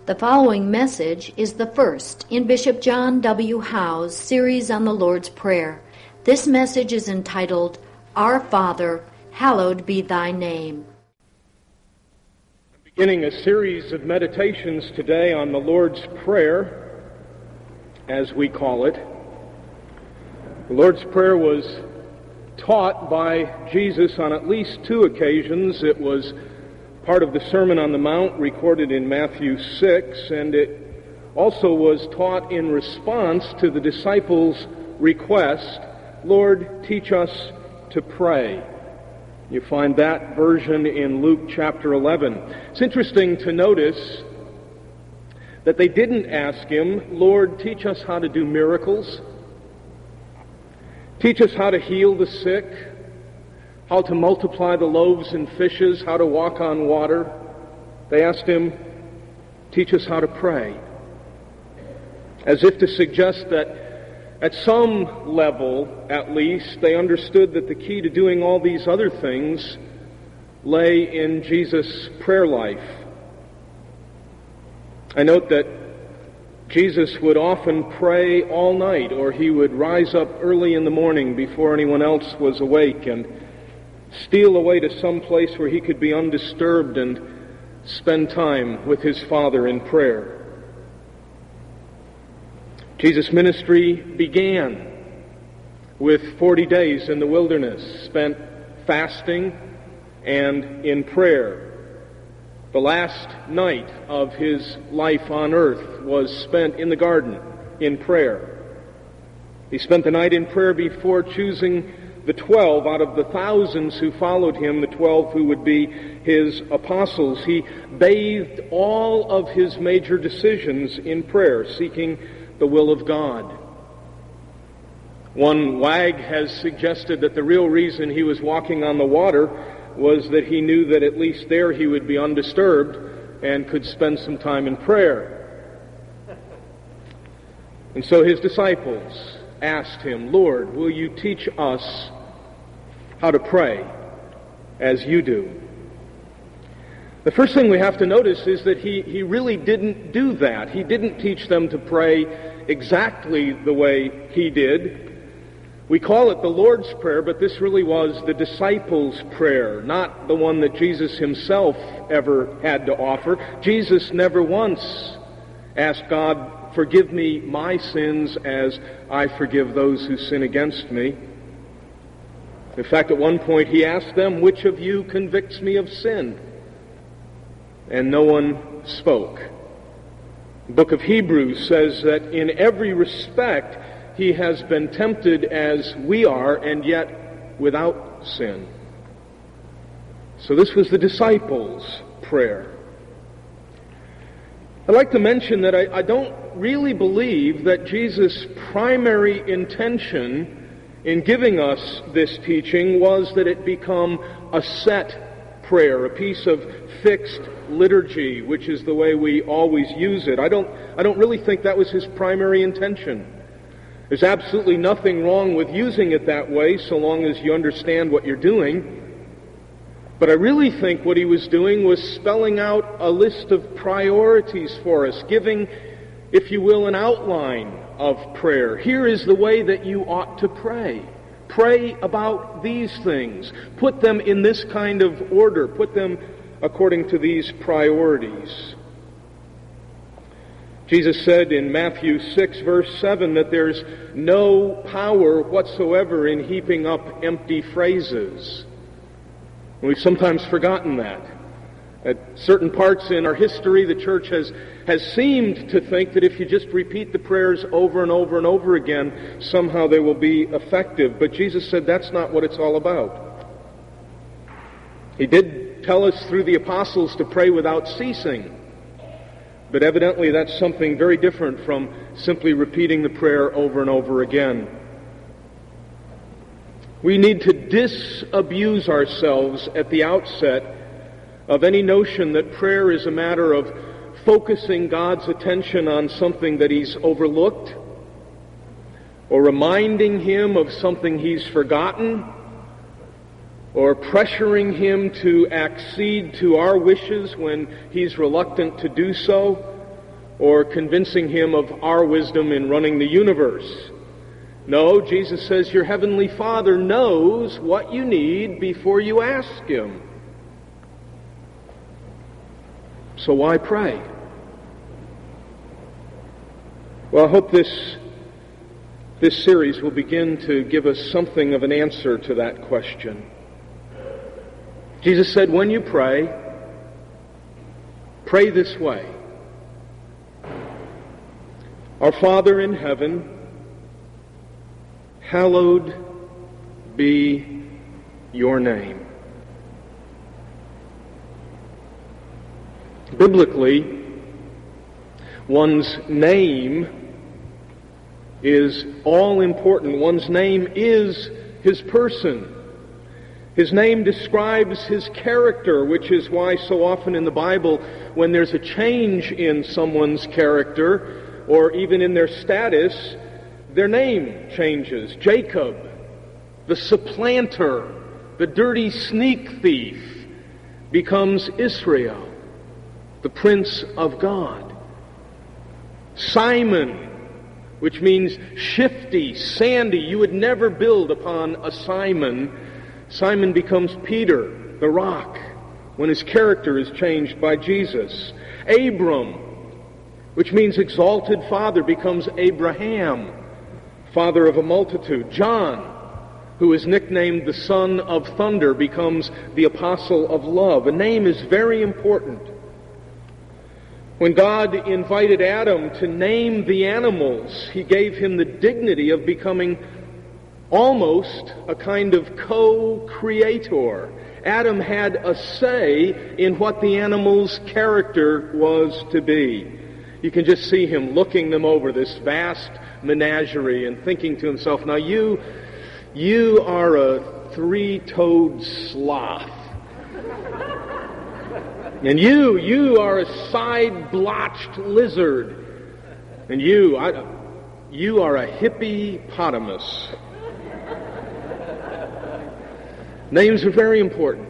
The following message is the first in Bishop John W. Howe's series on the Lord's Prayer. This message is entitled, Our Father, Hallowed Be Thy Name. I'm beginning a series of meditations today on the Lord's Prayer, as we call it. The Lord's Prayer was taught by Jesus on at least two occasions. It was part of the Sermon on the Mount recorded in Matthew 6, and it also was taught in response to the disciples' request, Lord, teach us to pray. You find that version in Luke chapter 11. It's interesting to notice that they didn't ask him, Lord, teach us how to do miracles, teach us how to heal the sick, how to multiply the loaves and fishes, how to walk on water. They asked him, teach us how to pray. As if to suggest that at some level, at least, they understood that the key to doing all these other things lay in Jesus' prayer life. I note that Jesus would often pray all night, or he would rise up early in the morning before anyone else was awake and steal away to some place where he could be undisturbed and spend time with his Father in prayer. Jesus' ministry began with 40 days in the wilderness, spent fasting and in prayer. The last night of his life on earth was spent in the garden in prayer. He spent the night in prayer before choosing the 12 out of the thousands who followed him, the 12 who would be his apostles. He bathed all of his major decisions in prayer, seeking the will of God. One wag has suggested that the real reason he was walking on the water was that he knew that at least there he would be undisturbed and could spend some time in prayer. And so his disciples asked him, Lord, will you teach us how to pray as you do? The first thing we have to notice is that he really didn't do that. He didn't teach them to pray exactly the way he did. We call it the Lord's Prayer, but this really was the disciples' prayer, not the one that Jesus himself ever had to offer. Jesus never once asked God, forgive me my sins as I forgive those who sin against me. In fact, at one point he asked them, which of you convicts me of sin? And no one spoke. The book of Hebrews says that in every respect he has been tempted as we are, and yet without sin. So this was the disciples' prayer. I'd like to mention that I don't really believe that Jesus' primary intention in giving us this teaching was that it become a set prayer, a piece of fixed liturgy, which is the way we always use it. I don't really think that was his primary intention. There's absolutely nothing wrong with using it that way so long as you understand what you're doing. But I really think what he was doing was spelling out a list of priorities for us, giving, if you will, an outline of prayer. Here is the way that you ought to pray. Pray about these things. Put them in this kind of order. Put them according to these priorities. Jesus said in Matthew 6, verse 7, that there's no power whatsoever in heaping up empty phrases. We've sometimes forgotten that. At certain parts in our history, the church has seemed to think that if you just repeat the prayers over and over and over again, somehow they will be effective. But Jesus said that's not what it's all about. He did tell us through the apostles to pray without ceasing. But evidently that's something very different from simply repeating the prayer over and over again. We need to disabuse ourselves at the outset of any notion that prayer is a matter of focusing God's attention on something that he's overlooked, or reminding him of something he's forgotten, or pressuring him to accede to our wishes when he's reluctant to do so. or convincing him of our wisdom in running the universe. No, Jesus says your heavenly Father knows what you need before you ask him. So why pray? Well, I hope this series will begin to give us something of an answer to that question. Jesus said, when you pray, pray this way. Our Father in heaven, hallowed be your name. Biblically, one's name is all important. One's name is his person. His name describes his character, which is why so often in the Bible, when there's a change in someone's character, or even in their status, their name changes. Jacob, the supplanter, the dirty sneak thief, becomes Israel, the Prince of God. Simon, which means shifty, sandy. You would never build upon a Simon. Simon becomes Peter, the rock, when his character is changed by Jesus. Abram, which means exalted father, becomes Abraham, father of a multitude. John, who is nicknamed the son of thunder, becomes the apostle of love. A name is very important. When God invited Adam to name the animals, he gave him the dignity of becoming almost a kind of co-creator. Adam had a say in what the animal's character was to be. You can just see him looking them over, this vast menagerie, and thinking to himself, now you are a three-toed sloth. And you are a side-blotched lizard. And you are a hippopotamus. Names are very important.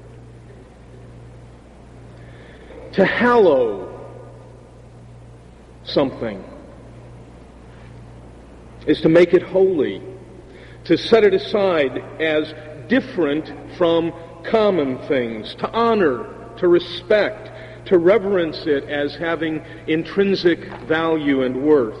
To hallow something is to make it holy, to set it aside as different from common things, to honor, to respect, to reverence it as having intrinsic value and worth.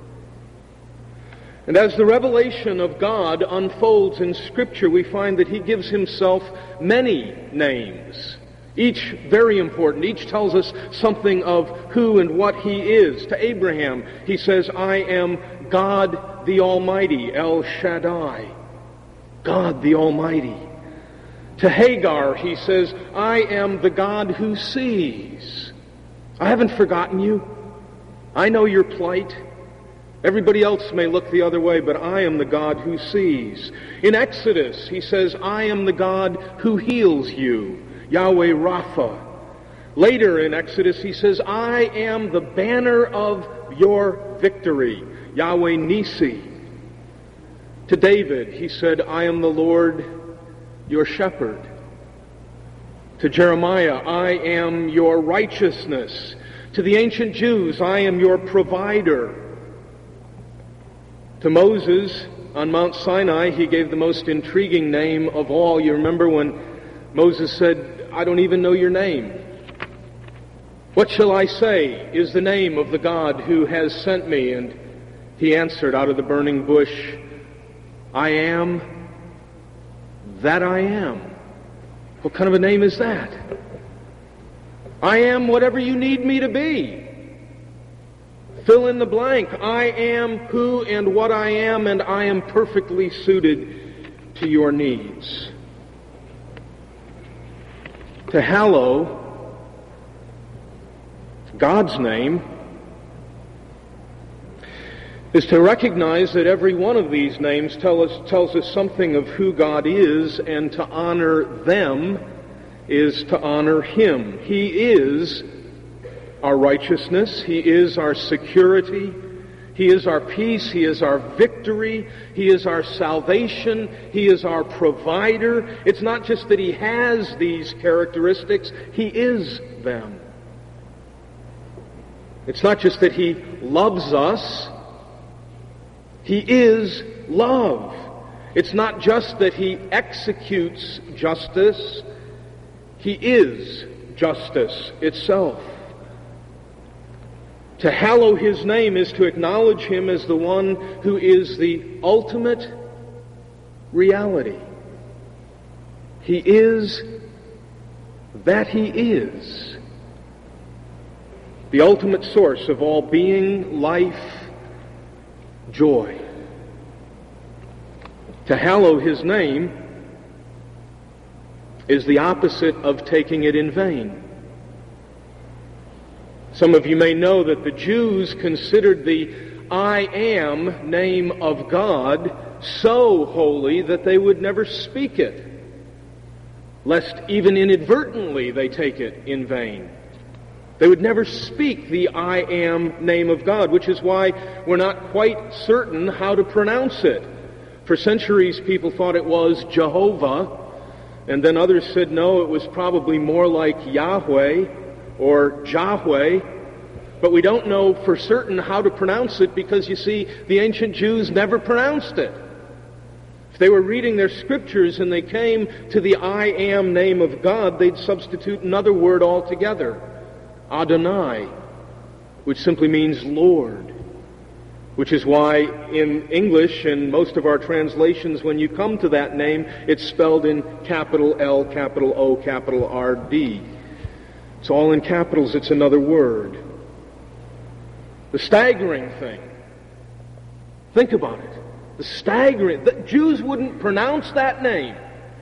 And as the revelation of God unfolds in Scripture, we find that he gives himself many names, each very important. Each tells us something of who and what he is. To Abraham, he says, I am God the Almighty, El Shaddai, God the Almighty. To Hagar, he says, I am the God who sees. I haven't forgotten you. I know your plight. Everybody else may look the other way, but I am the God who sees. In Exodus, he says, I am the God who heals you, Yahweh Rapha. Later in Exodus, he says, I am the banner of your victory, Yahweh Nisi. To David, he said, I am the Lord your shepherd. To Jeremiah, I am your righteousness. To the ancient Jews, I am your provider. To Moses, on Mount Sinai, he gave the most intriguing name of all. You remember when Moses said, I don't even know your name. What shall I say is the name of the God who has sent me? And he answered out of the burning bush, I am that I am. What kind of a name is that? I am whatever you need me to be. Fill in the blank. I am who and what I am, and I am perfectly suited to your needs. To hallow God's name is to recognize that every one of these names tells us something of who God is, and to honor them is to honor him. He is our righteousness. He is our security. He is our peace. He is our victory. He is our salvation. He is our provider. It's not just that he has these characteristics. He is them. It's not just that He loves us. He is love. It's not just that He executes justice. He is justice itself. To hallow His name is to acknowledge Him as the one who is the ultimate reality. He is that He is. The ultimate source of all being, life, joy. To hallow His name is the opposite of taking it in vain. Some of you may know that the Jews considered the I Am name of God so holy that they would never speak it, lest even inadvertently they take it in vain. They would never speak the I Am name of God, which is why we're not quite certain how to pronounce it. For centuries people thought it was Jehovah, and then others said no, it was probably more like Yahweh or Jahweh, but we don't know for certain how to pronounce it because, you see, the ancient Jews never pronounced it. If they were reading their scriptures and they came to the I Am name of God, they'd substitute another word altogether, Adonai, which simply means Lord, which is why in English and most of our translations, when you come to that name, it's spelled in capital L, capital O, capital R-D. It's all in capitals. It's another word. The staggering thing, think about it. The Jews wouldn't pronounce that name.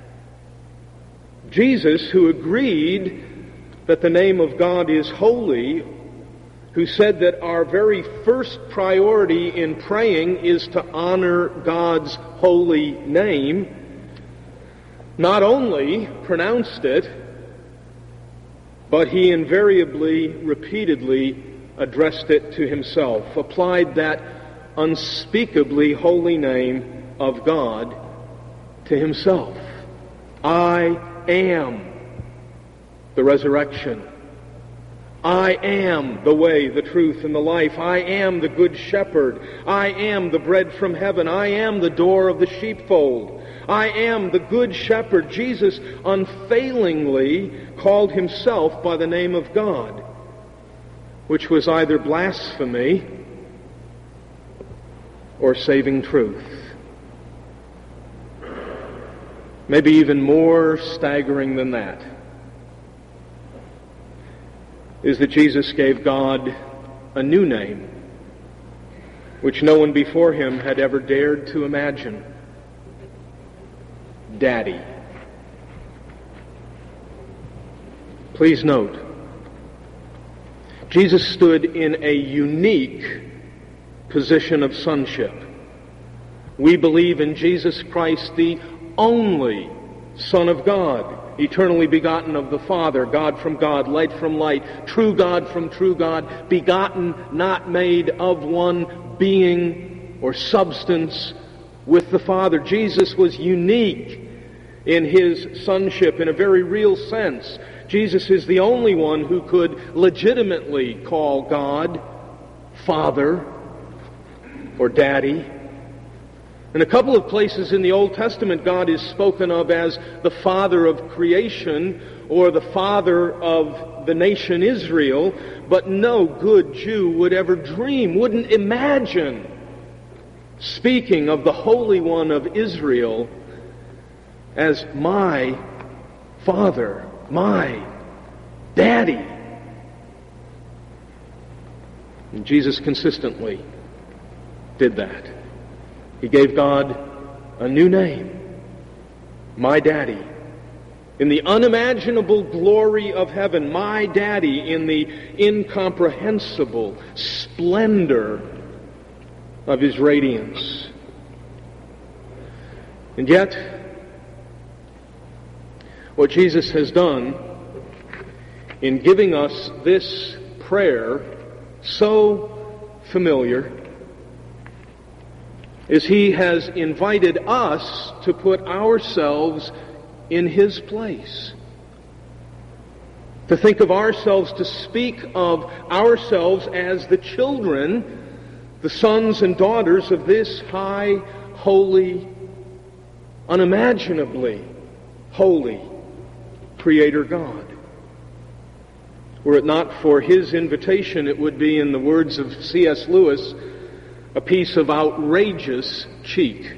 Jesus, who agreed that the name of God is holy, who said that our very first priority in praying is to honor God's holy name, not only pronounced it, but He invariably, repeatedly addressed it to Himself, applied that unspeakably holy name of God to Himself. I am the resurrection. I am the way, the truth, and the life. I am the good shepherd. I am the bread from heaven. I am the door of the sheepfold. I am the good shepherd. Jesus unfailingly called Himself by the name of God, which was either blasphemy or saving truth. Maybe even more staggering than that is that Jesus gave God a new name, which no one before Him had ever dared to imagine. Daddy. Please note, Jesus stood in a unique position of sonship. We believe in Jesus Christ, the only Son of God, eternally begotten of the Father, God from God, light from light, true God from true God, begotten, not made, of one being or substance with the Father. Jesus was unique in His sonship in a very real sense. Jesus is the only one who could legitimately call God Father or Daddy. In a couple of places in the Old Testament, God is spoken of as the Father of creation or the Father of the nation Israel, but no good Jew would ever dream, wouldn't imagine speaking of the Holy One of Israel as my Father, my Daddy. And Jesus consistently did that. He gave God a new name, my Daddy. In the unimaginable glory of heaven, my Daddy, in the incomprehensible splendor of His radiance. And yet, what Jesus has done in giving us this prayer, so familiar, is He has invited us to put ourselves in His place. to think of ourselves, to speak of ourselves as the children, the sons and daughters of this high, holy, unimaginably holy Creator God. Were it not for His invitation, it would be, in the words of C.S. Lewis, a piece of outrageous cheek.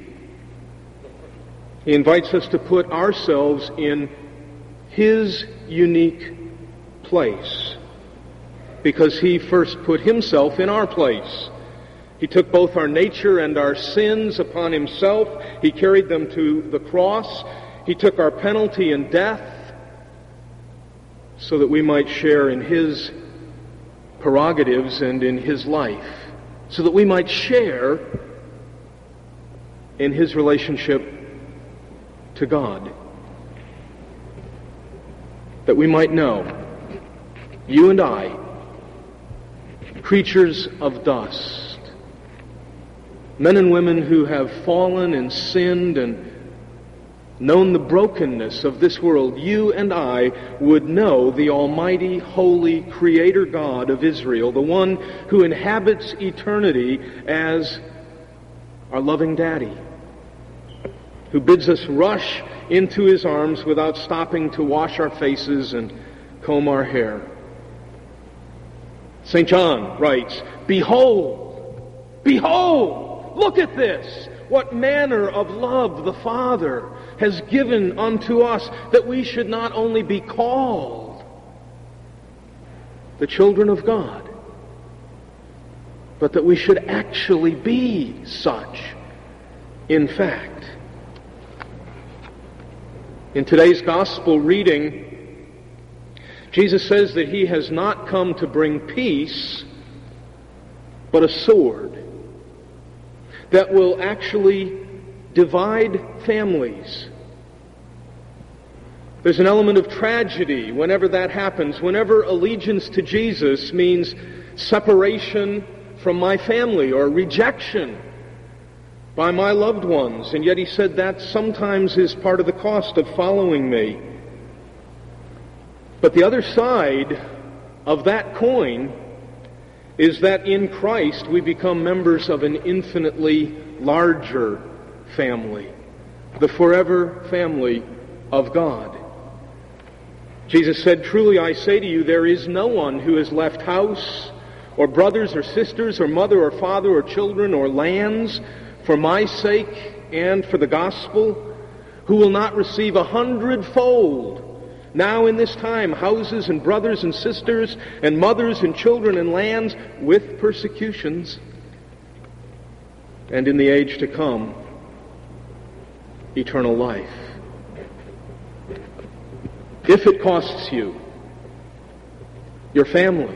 He invites us to put ourselves in His unique place, because He first put Himself in our place. He took both our nature and our sins upon Himself. He carried them to the cross. He took our penalty and death so that we might share in His prerogatives and in His life, so that we might share in His relationship to God, that we might know, you and I, creatures of dust, men and women who have fallen and sinned and known the brokenness of this world, you and I would know the almighty, holy Creator God of Israel, the one who inhabits eternity as our loving Daddy, who bids us rush into His arms without stopping to wash our faces and comb our hair. St. John writes, "Behold, behold, look at this! What manner of love the Father has given unto us, that we should not only be called the children of God, but that we should actually be such, in fact." In today's gospel reading, Jesus says that He has not come to bring peace, but a sword that will actually divide families. There's an element of tragedy whenever that happens, whenever allegiance to Jesus means separation from my family or rejection by my loved ones. And yet He said that sometimes is part of the cost of following me. But the other side of that coin is that in Christ we become members of an infinitely larger family, the forever family of God. Jesus said, "Truly I say to you, there is no one who has left house or brothers or sisters or mother or father or children or lands for my sake and for the gospel, who will not receive 100-fold now in this time houses and brothers and sisters and mothers and children and lands with persecutions, and in the age to come eternal life." If it costs you your family,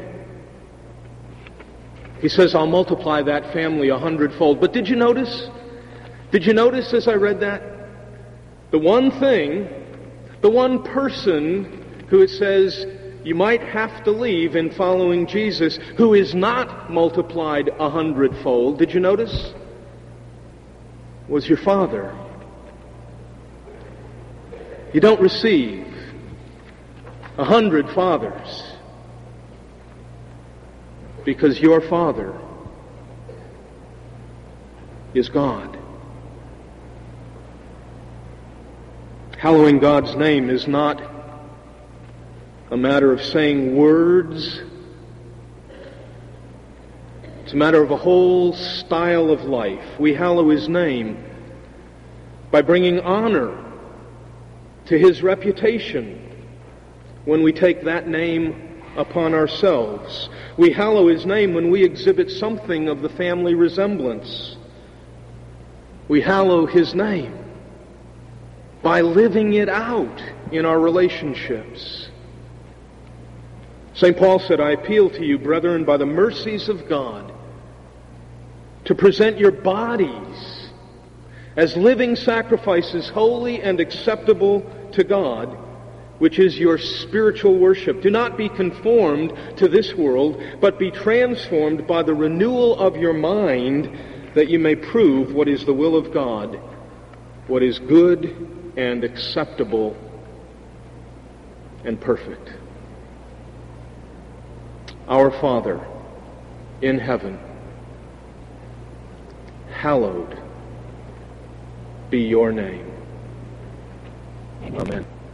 He says, I'll multiply that family 100-fold. But did you notice? Did you notice as I read that? The one thing, the one person who it says you might have to leave in following Jesus, who is not multiplied 100-fold, did you notice? Was your father. You don't receive 100 fathers, because your Father is God. Hallowing God's name is not a matter of saying words. It's a matter of a whole style of life. We hallow His name by bringing honor to His reputation when we take that name upon ourselves. We hallow His name when we exhibit something of the family resemblance. We hallow His name by living it out in our relationships. St. Paul said, "I appeal to you, brethren, by the mercies of God, to present your bodies as living sacrifices, holy and acceptable to God, which is your spiritual worship. Do not be conformed to this world, but be transformed by the renewal of your mind, that you may prove what is the will of God, what is good and acceptable and perfect." Our Father in heaven, hallowed be your name. Amen.